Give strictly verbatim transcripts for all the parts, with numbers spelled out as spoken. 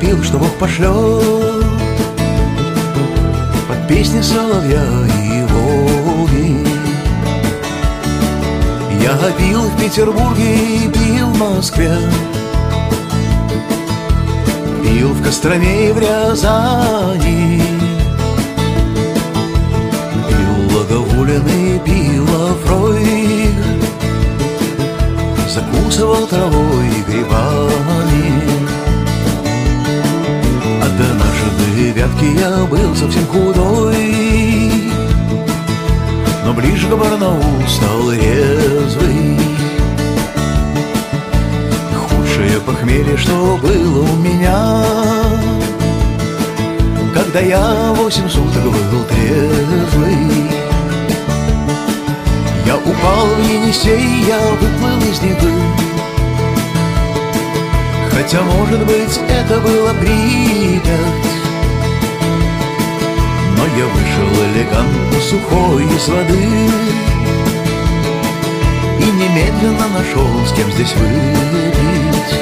молил, что Бог пошлет под песни соловья и Волги. Я пил в Петербурге и пил в Москве, пил в Костроме и в Рязани, пил Лаговулин и пил Лафрой, закусывал травой и грибами. Однажды в Вятке я был совсем худой, но ближе к Барнаулу стал резвый. Худшее похмелье, что было у меня, когда я восемь суток был трезвый. Я упал в Енисей, я выплыл из Невы, хотя, может быть, это было Припять. Но я вышел элегантно сухой из воды и немедленно нашел, с кем здесь выпить.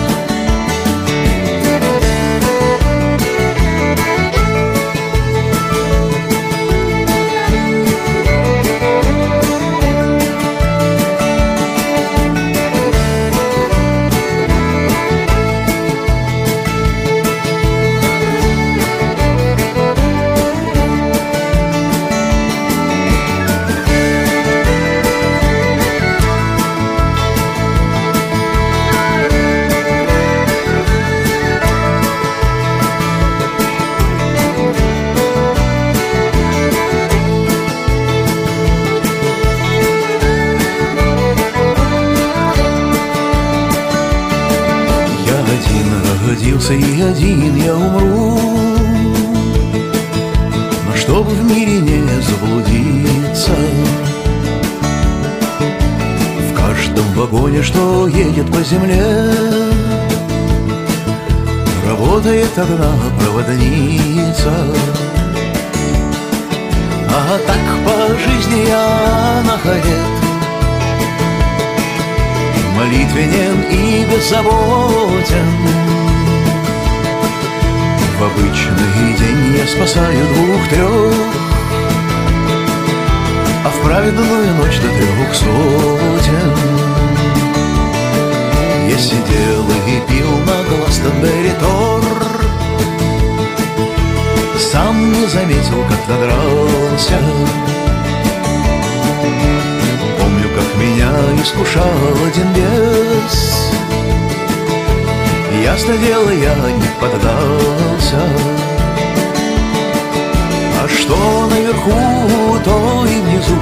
Родился и один я умру, но чтобы в мире не заблудиться, в каждом вагоне, что едет по земле, работает одна проводница. А так по жизни я находит, молитвенен и беззаботен. В обычный день я спасаю двух-трех, а в праведную ночь до трех сотен. Я сидел и пил на Гластонберри-Тор, сам не заметил, как надрался. Помню, как меня искушал один бес, ясно дело, я не поддался. А что наверху, то и внизу,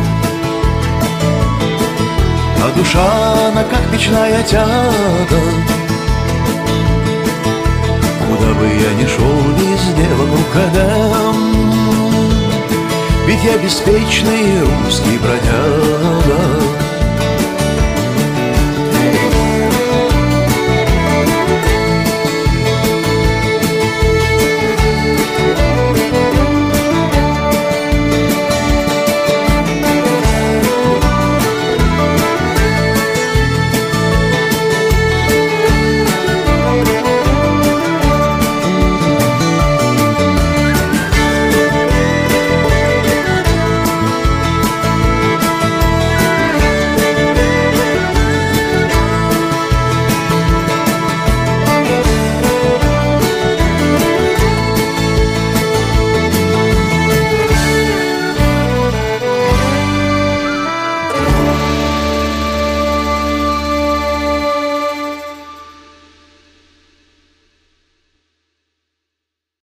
а душа, она как печная тяга. Куда бы я ни шел, везде вокруг Эдем, ведь я беспечный русский бродяга.